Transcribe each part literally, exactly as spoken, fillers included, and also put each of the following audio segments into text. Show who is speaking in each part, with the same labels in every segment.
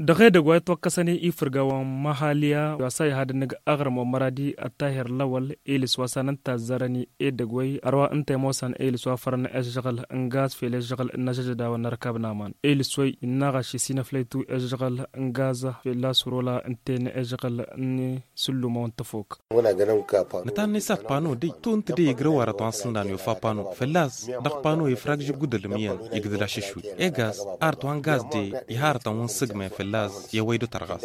Speaker 1: daga da gwai to kasani ifirgawan mahaliya wasa ya hada naga agarmo maradi a tahir lawal elis wasanan ta zarani e da gwai arwa anta mosan elis wa farna ejgal ngas fele ejgal najaja da wannan rakab naman elis wai inna gashi sina flaitu ejgal ngaza fela surola ante ne ejgal ni sulluma wanta fok
Speaker 2: wala ganan ka fa
Speaker 3: natan ni sat pano de tun tide igre wara to ansan yo fa pano felas dak pano e frag ju gudel miyan igdela shishu egas art wan gas de i harta un sigme felas ya waydo targas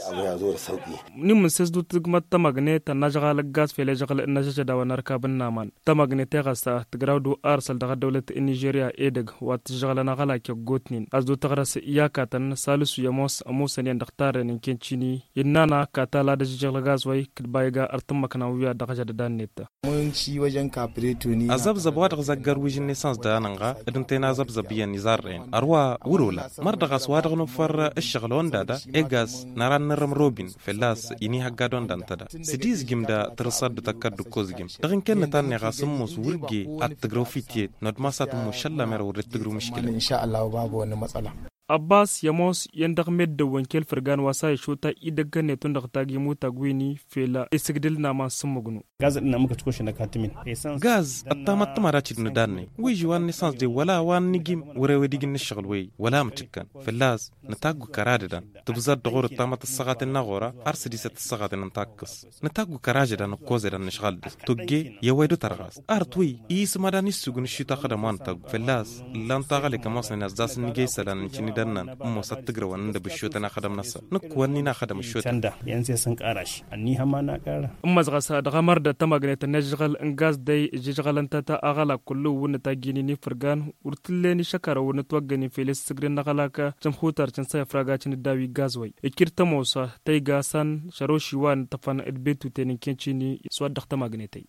Speaker 1: ni mun ses du tugma ta magne ta najgal gas fele ejgal najaja da wannan rakab naman ta magne ta gasa tgrawdu arsal daga dawlat Nigeria edeg wat ejgal na gala ke gotnin azdu tagras yakatan salisu yamos amusan yan daktare nin kencini innana katala da ejgal gas way kidbayga artum makana wiya daga jada daneta
Speaker 4: mun ci wajen kafireto ni
Speaker 3: azab zabwa da zaggar wijin naissance da nanga idan tayna azab zabiyan nizarren arwa wurula mar daga swada no far eshgal onda da egas naran naram robin felas ini hagga don dantada sidiz gimda trasad da takaddu kozgim dagin kenna tan ne gasum mus wurge at tgrofitiet not masat mushalla mer wurit tgru mushkila
Speaker 4: insha Allah babu wani matsala.
Speaker 1: Abbas Yamos yandak medda wankel firgan wasa ya shota idaga ne tun daga tagi mota gwini fela isigdil na ma sumugunu
Speaker 5: gaz din na muka ciko shi na katimin
Speaker 3: gaz atta matamara cidna danne wiji wan nisans de wala wan nigim wure digin ni shagal wey wala mtikkan felas natagu karade dan tubzad dogor tamat sagat na gora arsidi set sagat nan takkas natagu karaje dan koze dan nishgal tugge ya waydo targas artwi ismadani sugun shita khadaman tag felas lan tagali kamas nas das nigay salan chini dannan umma sattigra wannan da bishiyo na khadam nasa nuk wani na khadam shiyo
Speaker 5: tanda yan sai sun kara shi anni hamma na kara
Speaker 1: umma zagasa da gamar da tamagneta najgal ngas dai jijgalanta ta agala kullu wona ta gini ni furgan urtille ni shakara wona twaggani felis sigrin na galaka jamhutar cin sai fraga cin dawi gazwai ikirta mosa tai gasan sharoshi wan tafan edbetu tenin kencini swadda tamagnetai